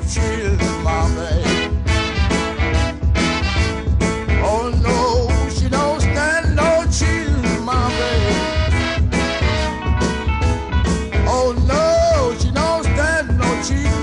cheating my babe. Oh no, she don't stand no cheating my babe. Oh no, she don't stand no cheating.